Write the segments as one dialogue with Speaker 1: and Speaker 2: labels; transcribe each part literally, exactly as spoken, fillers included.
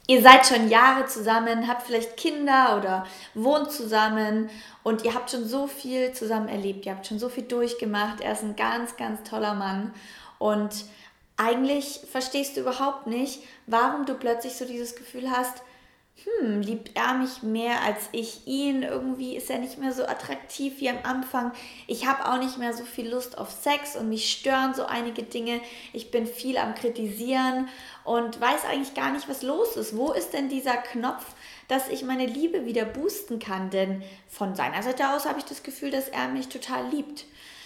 Speaker 1: Ihr seid schon Jahre zusammen, habt vielleicht Kinder oder wohnt zusammen und ihr habt schon so viel zusammen erlebt, ihr habt schon so viel durchgemacht. Er ist ein ganz, ganz toller Mann und eigentlich verstehst du überhaupt nicht, warum du plötzlich so dieses Gefühl hast, hm, liebt er mich mehr als ich ihn? Irgendwie ist er nicht mehr so attraktiv wie am Anfang. Ich habe auch nicht mehr so viel Lust auf Sex und mich stören so einige Dinge. Ich bin viel am Kritisieren und weiß eigentlich gar nicht, was los ist. Wo ist denn dieser Knopf, dass ich meine Liebe wieder boosten kann? Denn von seiner Seite aus habe ich das Gefühl, dass er mich total liebt.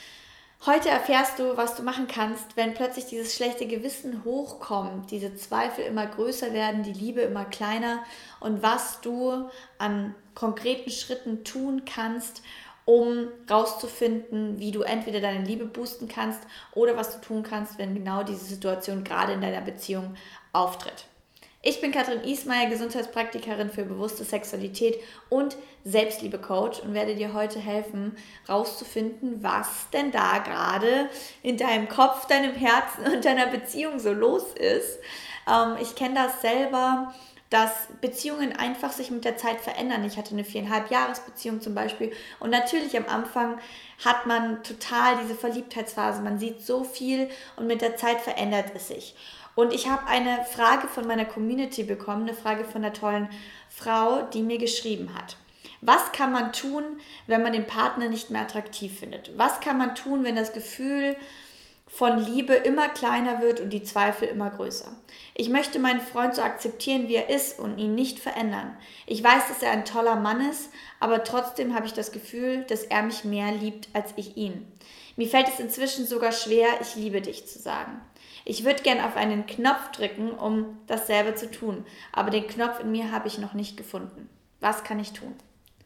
Speaker 1: Heute erfährst du, was du machen kannst, wenn plötzlich dieses schlechte Gewissen hochkommt, diese Zweifel immer größer werden, die Liebe immer kleiner und was du an konkreten Schritten tun kannst, um rauszufinden, wie du entweder deine Liebe boosten kannst oder was du tun kannst, wenn genau diese Situation gerade in deiner Beziehung auftritt. Ich bin Katrin Ismail, Gesundheitspraktikerin für bewusste Sexualität und Selbstliebe-Coach und werde dir heute helfen, rauszufinden, was denn da gerade in deinem Kopf, deinem Herzen und deiner Beziehung so los ist. Ähm, ich kenne das selber, dass Beziehungen einfach sich mit der Zeit verändern. Ich hatte eine viereinhalb Jahres-Beziehung zum Beispiel und natürlich am Anfang hat man total diese Verliebtheitsphase. Man sieht so viel und mit der Zeit verändert es sich. Und ich habe eine Frage von meiner Community bekommen, eine Frage von einer tollen Frau, die mir geschrieben hat. Was kann man tun, wenn man den Partner nicht mehr attraktiv findet? Was kann man tun, wenn das Gefühl von Liebe immer kleiner wird und die Zweifel immer größer? Ich möchte meinen Freund so akzeptieren, wie er ist und ihn nicht verändern. Ich weiß, dass er ein toller Mann ist, aber trotzdem habe ich das Gefühl, dass er mich mehr liebt als ich ihn. Mir fällt es inzwischen sogar schwer, ich liebe dich zu sagen. Ich würde gern auf einen Knopf drücken, um dasselbe zu tun, aber den Knopf in mir habe ich noch nicht gefunden. Was kann ich tun?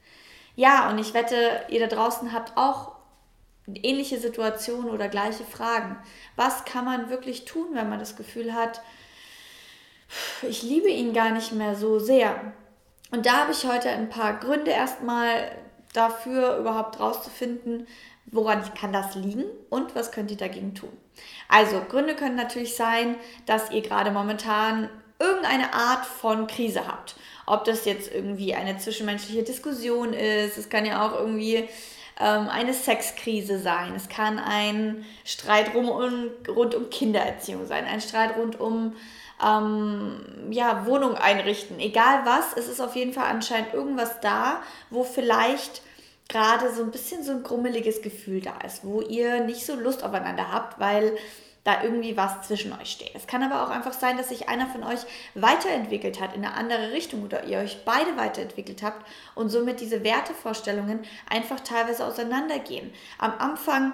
Speaker 1: Ja, und ich wette, ihr da draußen habt auch ähnliche Situationen oder gleiche Fragen. Was kann man wirklich tun, wenn man das Gefühl hat, ich liebe ihn gar nicht mehr so sehr? Und da habe ich heute ein paar Gründe erstmal dafür, überhaupt rauszufinden, woran kann das liegen und was könnt ihr dagegen tun. Also Gründe können natürlich sein, dass ihr gerade momentan irgendeine Art von Krise habt. Ob das jetzt irgendwie eine zwischenmenschliche Diskussion ist, es kann ja auch irgendwie ähm, eine Sexkrise sein, es kann ein Streit rum um, rund um Kindererziehung sein, ein Streit rund um ähm, ja, Wohnung einrichten, egal was, es ist auf jeden Fall anscheinend irgendwas da, wo vielleicht gerade so ein bisschen so ein grummeliges Gefühl da ist, wo ihr nicht so Lust aufeinander habt, weil da irgendwie was zwischen euch steht. Es kann aber auch einfach sein, dass sich einer von euch weiterentwickelt hat in eine andere Richtung oder ihr euch beide weiterentwickelt habt und somit diese Wertevorstellungen einfach teilweise auseinandergehen. Am Anfang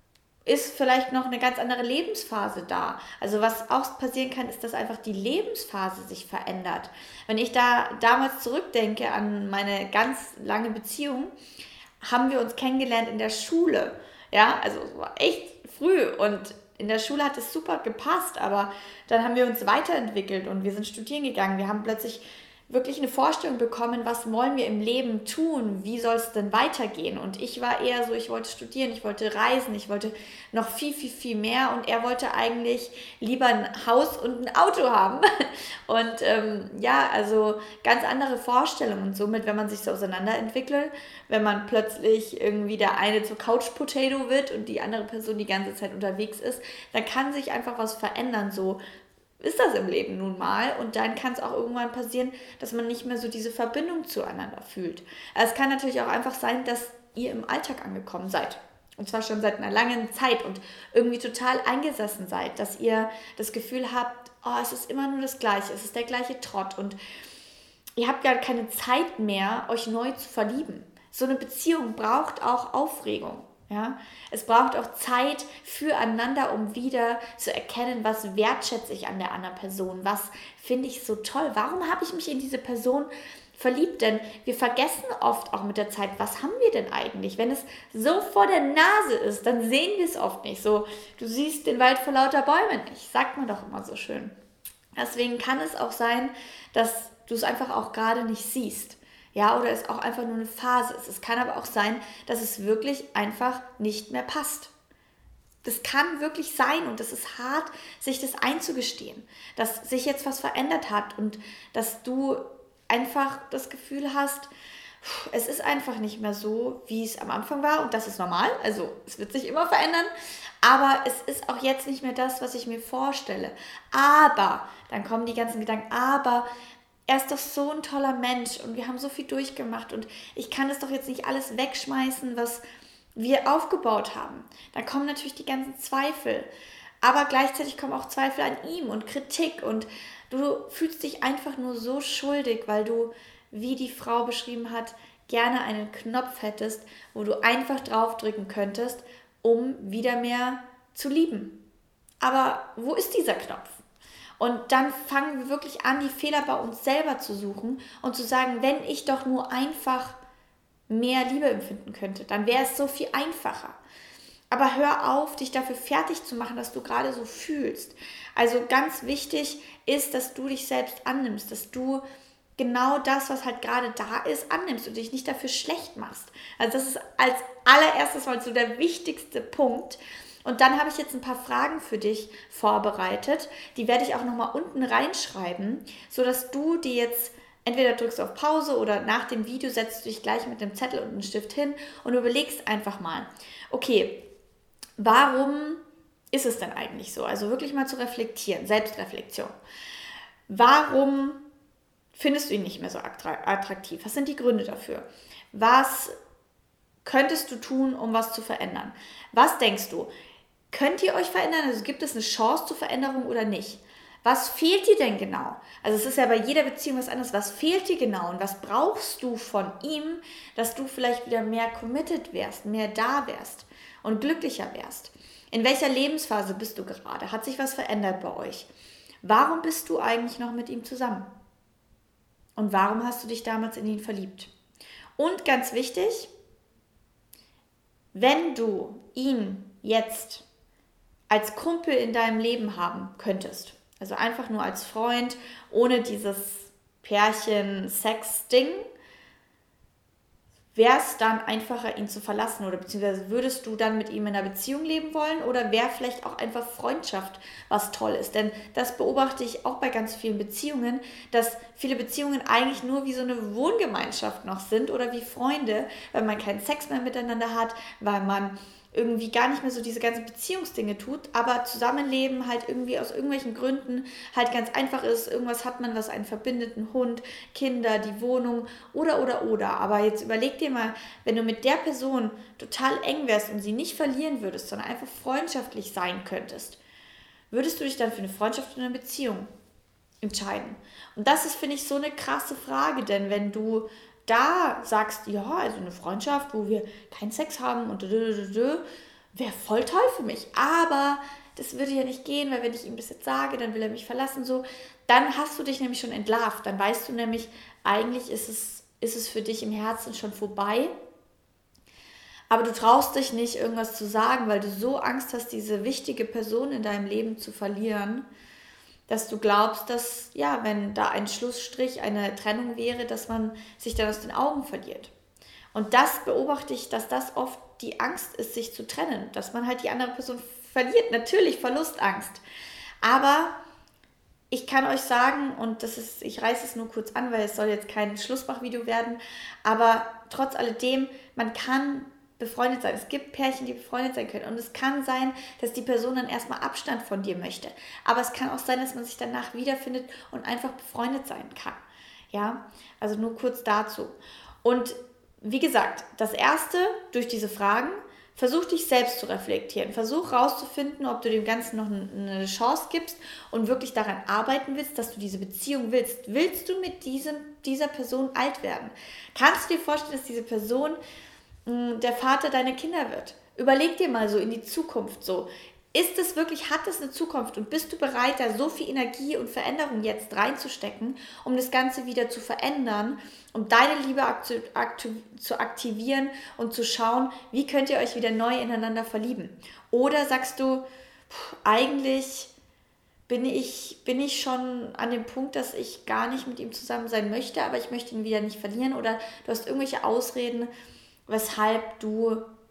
Speaker 1: ist vielleicht noch eine ganz andere Lebensphase da. Also was auch passieren kann, ist, dass einfach die Lebensphase sich verändert. Wenn ich da damals zurückdenke an meine ganz lange Beziehung, haben wir uns kennengelernt in der Schule. Ja, also es war echt früh und in der Schule hat es super gepasst, aber dann haben wir uns weiterentwickelt und wir sind studieren gegangen. Wir haben plötzlich wirklich eine Vorstellung bekommen, was wollen wir im Leben tun, wie soll es denn weitergehen? Und ich war eher so, ich wollte studieren, ich wollte reisen, ich wollte noch viel, viel, viel mehr und er wollte eigentlich lieber ein Haus und ein Auto haben. Und ähm, ja, also ganz andere Vorstellungen. Und somit, wenn man sich so auseinanderentwickelt, wenn man plötzlich irgendwie der eine zur Couch-Potato wird und die andere Person die ganze Zeit unterwegs ist, dann kann sich einfach was verändern, so ist das im Leben nun mal und dann kann es auch irgendwann passieren, dass man nicht mehr so diese Verbindung zueinander fühlt. Es kann natürlich auch einfach sein, dass ihr im Alltag angekommen seid und zwar schon seit einer langen Zeit und irgendwie total eingesessen seid, dass ihr das Gefühl habt, oh, es ist immer nur das Gleiche, es ist der gleiche Trott und ihr habt gar keine Zeit mehr, euch neu zu verlieben. So eine Beziehung braucht auch Aufregung. Ja, es braucht auch Zeit füreinander, um wieder zu erkennen, was wertschätze ich an der anderen Person, was finde ich so toll, warum habe ich mich in diese Person verliebt, denn wir vergessen oft auch mit der Zeit, was haben wir denn eigentlich, wenn es so vor der Nase ist, dann sehen wir es oft nicht, so, du siehst den Wald vor lauter Bäumen nicht, sagt man doch immer so schön. Deswegen kann es auch sein, dass du es einfach auch gerade nicht siehst. Ja, oder es auch einfach nur eine Phase ist. Es kann aber auch sein, dass es wirklich einfach nicht mehr passt. das kann wirklich sein und das ist hart, sich das einzugestehen, dass sich jetzt was verändert hat und dass du einfach das Gefühl hast, es ist einfach nicht mehr so, wie es am Anfang war und das ist normal, also es wird sich immer verändern, aber es ist auch jetzt nicht mehr das, was ich mir vorstelle. Aber, dann kommen die ganzen Gedanken, aber er ist doch so ein toller Mensch und wir haben so viel durchgemacht und ich kann das doch jetzt nicht alles wegschmeißen, was wir aufgebaut haben. Da kommen natürlich die ganzen Zweifel, aber gleichzeitig kommen auch Zweifel an ihm und Kritik und du fühlst dich einfach nur so schuldig, weil du, wie die Frau beschrieben hat, gerne einen Knopf hättest, wo du einfach draufdrücken könntest, um wieder mehr zu lieben. Aber wo ist dieser Knopf? Und dann fangen wir wirklich an, die Fehler bei uns selber zu suchen und zu sagen, wenn ich doch nur einfach mehr Liebe empfinden könnte, dann wäre es so viel einfacher. Aber hör auf, dich dafür fertig zu machen, dass du gerade so fühlst. Also ganz wichtig ist, dass du dich selbst annimmst, dass du genau das, was halt gerade da ist, annimmst und dich nicht dafür schlecht machst. Also das ist als allererstes mal so der wichtigste Punkt. Und dann habe ich jetzt ein paar Fragen für dich vorbereitet. Die werde ich auch nochmal unten reinschreiben, sodass du die jetzt entweder drückst auf Pause oder nach dem Video setzt du dich gleich mit einem Zettel und einem Stift hin und überlegst einfach mal, okay, warum ist es denn eigentlich so? Also wirklich mal zu reflektieren, Selbstreflexion. Warum findest du ihn nicht mehr so attraktiv? Was sind die Gründe dafür? Was könntest du tun, um was zu verändern? Was denkst du? Könnt ihr euch verändern? Also gibt es eine Chance zur Veränderung oder nicht? Was fehlt dir denn genau? Also es ist ja bei jeder Beziehung was anderes. Was fehlt dir genau und was brauchst du von ihm, dass du vielleicht wieder mehr committed wärst, mehr da wärst und glücklicher wärst? In welcher Lebensphase bist du gerade? Hat sich was verändert bei euch? Warum bist du eigentlich noch mit ihm zusammen? Und warum hast du dich damals in ihn verliebt? Und ganz wichtig, wenn du ihn jetzt als Kumpel in deinem Leben haben könntest, also einfach nur als Freund, ohne dieses Pärchen-Sex-Ding, wäre es dann einfacher, ihn zu verlassen oder beziehungsweise würdest du dann mit ihm in einer Beziehung leben wollen oder wäre vielleicht auch einfach Freundschaft was toll ist? Denn das beobachte ich auch bei ganz vielen Beziehungen, dass viele Beziehungen eigentlich nur wie so eine Wohngemeinschaft noch sind oder wie Freunde, weil man keinen Sex mehr miteinander hat, weil man irgendwie gar nicht mehr so diese ganzen Beziehungsdinge tut, aber Zusammenleben halt irgendwie aus irgendwelchen Gründen halt ganz einfach ist. Irgendwas hat man, was einen verbindet, einen Hund, Kinder, die Wohnung oder, oder, oder. Aber jetzt überleg dir mal, wenn du mit der Person total eng wärst und sie nicht verlieren würdest, sondern einfach freundschaftlich sein könntest, würdest du dich dann für eine Freundschaft oder eine Beziehung entscheiden? Und das ist, finde ich, so eine krasse Frage, denn wenn du da sagst, ja, also eine Freundschaft, wo wir keinen Sex haben und wäre voll toll für mich. Aber das würde ja nicht gehen, weil wenn ich ihm das jetzt sage, dann will er mich verlassen. So, dann hast du dich nämlich schon entlarvt. Dann weißt du nämlich, eigentlich ist es, ist es für dich im Herzen schon vorbei. Aber du traust dich nicht, irgendwas zu sagen, weil du so Angst hast, diese wichtige Person in deinem Leben zu verlieren, dass du glaubst, dass, ja, wenn da ein Schlussstrich, eine Trennung wäre, dass man sich dann aus den Augen verliert. Und das beobachte ich, dass das oft die Angst ist, sich zu trennen, dass man halt die andere Person verliert. Natürlich Verlustangst. Aber ich kann euch sagen, und das ist, ich reiße es nur kurz an, weil es soll jetzt kein Schlussmachvideo werden, aber trotz alledem, man kann befreundet sein. Es gibt Pärchen, die befreundet sein können. Und es kann sein, dass die Person dann erstmal Abstand von dir möchte. Aber es kann auch sein, dass man sich danach wiederfindet und einfach befreundet sein kann. Ja, also nur kurz dazu. Und wie gesagt, das Erste, durch diese Fragen, versuch dich selbst zu reflektieren. Versuch rauszufinden, ob du dem Ganzen noch eine Chance gibst und wirklich daran arbeiten willst, dass du diese Beziehung willst. Willst du mit diesem, dieser Person alt werden? Kannst du dir vorstellen, dass diese Person der Vater deiner Kinder wird? Überleg dir mal so in die Zukunft so. Ist es wirklich, hat es eine Zukunft und bist du bereit, da so viel Energie und Veränderung jetzt reinzustecken, um das Ganze wieder zu verändern, um deine Liebe aktu- aktu- zu aktivieren und zu schauen, wie könnt ihr euch wieder neu ineinander verlieben? Oder sagst du, pff, eigentlich bin ich, bin ich schon an dem Punkt, dass ich gar nicht mit ihm zusammen sein möchte, aber ich möchte ihn wieder nicht verlieren oder du hast irgendwelche Ausreden, weshalb du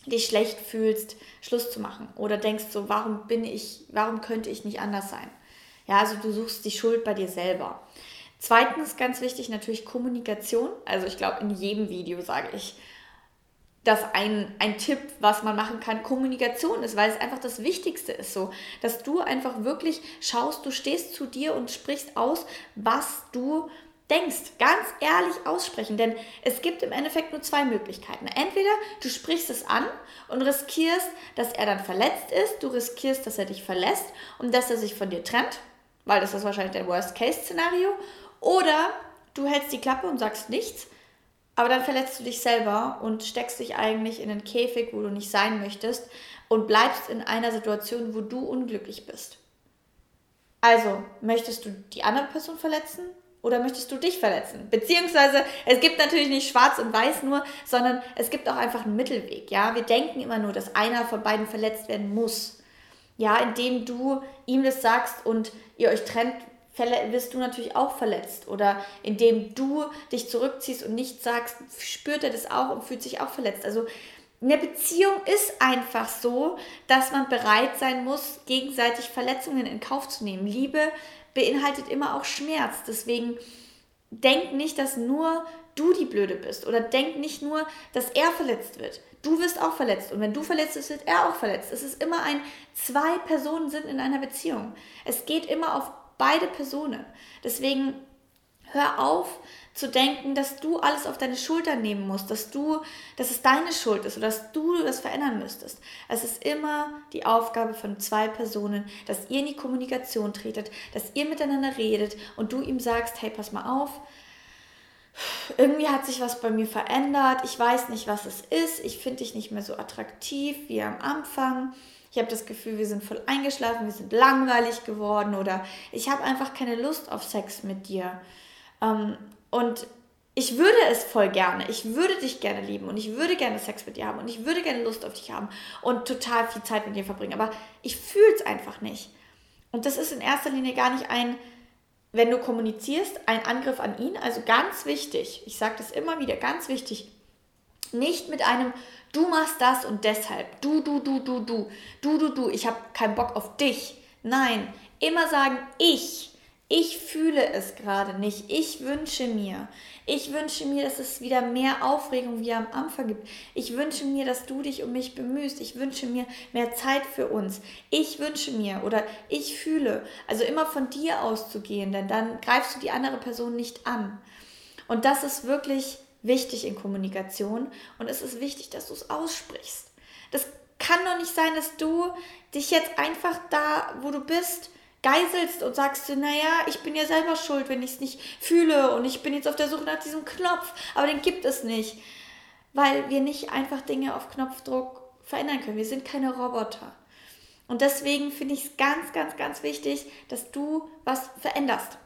Speaker 1: dich schlecht fühlst, Schluss zu machen. Oder denkst so, warum bin ich, warum könnte ich nicht anders sein? Ja, also du suchst die Schuld bei dir selber. Zweitens, ganz wichtig, natürlich Kommunikation. Also ich glaube, in jedem Video sage ich, dass ein, ein Tipp, was man machen kann, Kommunikation ist, weil es einfach das Wichtigste ist, so, dass du einfach wirklich schaust, du stehst zu dir und sprichst aus, was du denkst. Ganz ehrlich aussprechen, denn es gibt im Endeffekt nur zwei Möglichkeiten. Entweder du sprichst es an und riskierst, dass er dann verletzt ist, du riskierst, dass er dich verlässt und dass er sich von dir trennt, weil das ist wahrscheinlich dein Worst-Case-Szenario, oder du hältst die Klappe und sagst nichts, aber dann verletzt du dich selber und steckst dich eigentlich in einen Käfig, wo du nicht sein möchtest und bleibst in einer Situation, wo du unglücklich bist. Also, möchtest du die andere Person verletzen oder möchtest du dich verletzen? Beziehungsweise, es gibt natürlich nicht schwarz und weiß nur, sondern es gibt auch einfach einen Mittelweg. Ja? Wir denken immer nur, dass einer von beiden verletzt werden muss. Ja, indem du ihm das sagst und ihr euch trennt, wirst du natürlich auch verletzt. Oder indem du dich zurückziehst und nichts sagst, spürt er das auch und fühlt sich auch verletzt. Also eine Beziehung ist einfach so, dass man bereit sein muss, gegenseitig Verletzungen in Kauf zu nehmen. Liebe beinhaltet immer auch Schmerz. Deswegen denk nicht, dass nur du die Blöde bist. Oder denk nicht nur, dass er verletzt wird. Du wirst auch verletzt. Und wenn du verletzt bist, wird er auch verletzt. Es ist immer ein, zwei Personen sind in einer Beziehung. Es geht immer auf beide Personen. Deswegen hör auf zu denken, dass du alles auf deine Schultern nehmen musst, dass du, dass es deine Schuld ist oder dass du das verändern müsstest. Es ist immer die Aufgabe von zwei Personen, dass ihr in die Kommunikation tretet, dass ihr miteinander redet und du ihm sagst, hey, pass mal auf, irgendwie hat sich was bei mir verändert, ich weiß nicht, was es ist, ich finde dich nicht mehr so attraktiv wie am Anfang. Ich habe das Gefühl, wir sind voll eingeschlafen, wir sind langweilig geworden oder ich habe einfach keine Lust auf Sex mit dir. Ähm, und ich würde es voll gerne, ich würde dich gerne lieben und ich würde gerne Sex mit dir haben und ich würde gerne Lust auf dich haben und total viel Zeit mit dir verbringen, aber ich fühle es einfach nicht. Und das ist in erster Linie gar nicht ein, wenn du kommunizierst, ein Angriff an ihn, also ganz wichtig, ich sage das immer wieder, ganz wichtig, nicht mit einem du machst das und deshalb, du, du, du, du, du, du, du, du, ich habe keinen Bock auf dich. Nein, immer sagen ich, ich fühle es gerade nicht, ich wünsche mir, ich wünsche mir, dass es wieder mehr Aufregung wie am Anfang gibt. Ich wünsche mir, dass du dich um mich bemühst, ich wünsche mir mehr Zeit für uns, ich wünsche mir oder ich fühle, also immer von dir auszugehen, denn dann greifst du die andere Person nicht an. Und das ist wirklich wichtig in Kommunikation und es ist wichtig, dass du es aussprichst. Das kann doch nicht sein, dass du dich jetzt einfach da, wo du bist, geiselst und sagst, naja, ich bin ja selber schuld, wenn ich es nicht fühle und ich bin jetzt auf der Suche nach diesem Knopf, aber den gibt es nicht, weil wir nicht einfach Dinge auf Knopfdruck verändern können. Wir sind keine Roboter. Und deswegen finde ich es ganz, ganz, ganz wichtig, dass du was veränderst.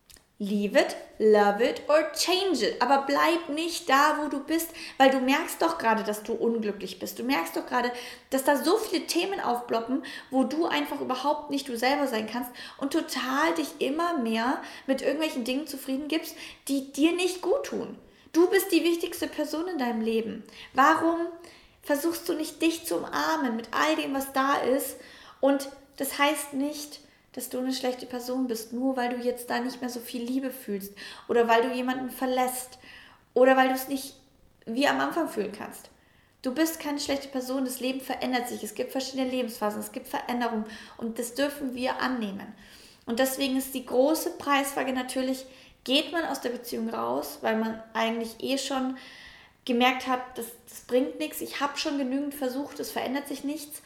Speaker 1: Leave it, love it or change it. Aber bleib nicht da, wo du bist, weil du merkst doch gerade, dass du unglücklich bist. Du merkst doch gerade, dass da so viele Themen aufploppen, wo du einfach überhaupt nicht du selber sein kannst und total dich immer mehr mit irgendwelchen Dingen zufrieden gibst, die dir nicht gut tun. Du bist die wichtigste Person in deinem Leben. Warum versuchst du nicht, dich zu umarmen mit all dem, was da ist? Und das heißt nicht, dass du eine schlechte Person bist, nur weil du jetzt da nicht mehr so viel Liebe fühlst oder weil du jemanden verlässt oder weil du es nicht wie am Anfang fühlen kannst. Du bist keine schlechte Person, das Leben verändert sich, es gibt verschiedene Lebensphasen, es gibt Veränderungen und das dürfen wir annehmen. Und deswegen ist die große Preisfrage natürlich, geht man aus der Beziehung raus, weil man eigentlich eh schon gemerkt hat, das, das bringt nichts, ich habe schon genügend versucht, es verändert sich nichts,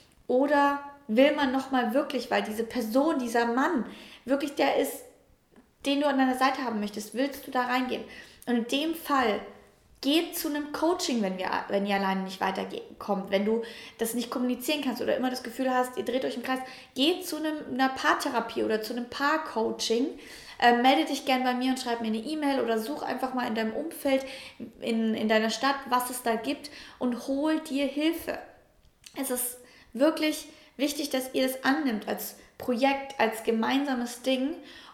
Speaker 1: oder will man nochmal wirklich, weil diese Person, dieser Mann, wirklich der ist, den du an deiner Seite haben möchtest, willst du da reingehen? Und in dem Fall, geh zu einem Coaching, wenn, wir, wenn ihr alleine nicht weiterkommt, wenn du das nicht kommunizieren kannst oder immer das Gefühl hast, ihr dreht euch im Kreis, geh zu einem, einer Paartherapie oder zu einem Paarcoaching, äh, melde dich gerne bei mir und schreib mir eine E-Mail oder such einfach mal in deinem Umfeld, in, in deiner Stadt, was es da gibt und hol dir Hilfe. Es ist wirklich wichtig, dass ihr das annimmt als Projekt, als gemeinsames Ding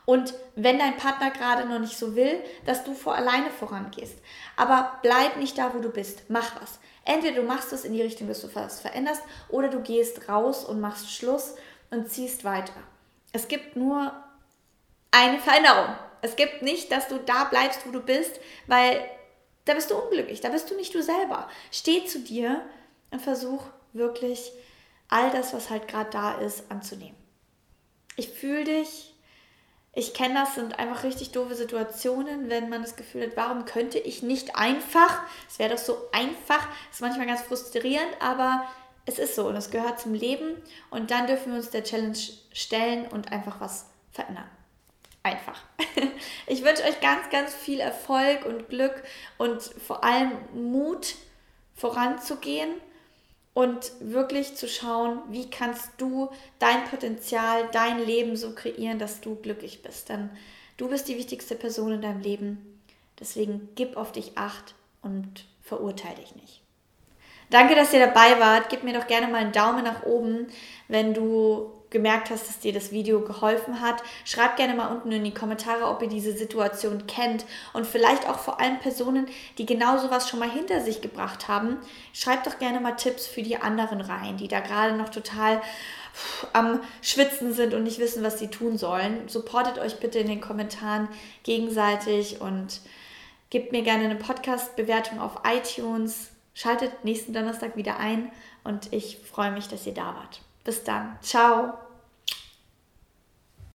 Speaker 1: Und wenn dein Partner gerade noch nicht so will, dass du vor alleine vorangehst. Aber bleib nicht da, wo du bist. Mach was. Entweder du machst es in die Richtung, dass du was veränderst, oder du gehst raus und machst Schluss und ziehst weiter. Es gibt nur eine Veränderung. Es gibt nicht, dass du da bleibst, wo du bist, weil da bist du unglücklich, da bist du nicht du selber. Steh zu dir und versuch wirklich all das, was halt gerade da ist, anzunehmen. Ich fühle dich, ich kenne das, sind einfach richtig doofe Situationen, wenn man das Gefühl hat, warum könnte ich nicht einfach, es wäre doch so einfach, das ist manchmal ganz frustrierend, aber es ist so und es gehört zum Leben und dann dürfen wir uns der Challenge stellen und einfach was verändern. Einfach. Ich wünsche euch ganz, ganz viel Erfolg und Glück und vor allem Mut, voranzugehen und wirklich zu schauen, wie kannst du dein Potenzial, dein Leben so kreieren, dass du glücklich bist. Denn du bist die wichtigste Person in deinem Leben. Deswegen gib auf dich Acht und verurteile dich nicht. Danke, dass ihr dabei wart. Gib mir doch gerne mal einen Daumen nach oben, wenn du gemerkt hast, dass dir das Video geholfen hat. Schreib gerne mal unten in die Kommentare, ob ihr diese Situation kennt und vielleicht auch vor allem Personen, die genau sowas schon mal hinter sich gebracht haben. Schreibt doch gerne mal Tipps für die anderen rein, die da gerade noch total am Schwitzen sind und nicht wissen, was sie tun sollen. Supportet euch bitte in den Kommentaren gegenseitig und gebt mir gerne eine Podcast-Bewertung auf iTunes. Schaltet nächsten Donnerstag wieder ein und ich freue mich, dass ihr da wart. Bis dann. Ciao.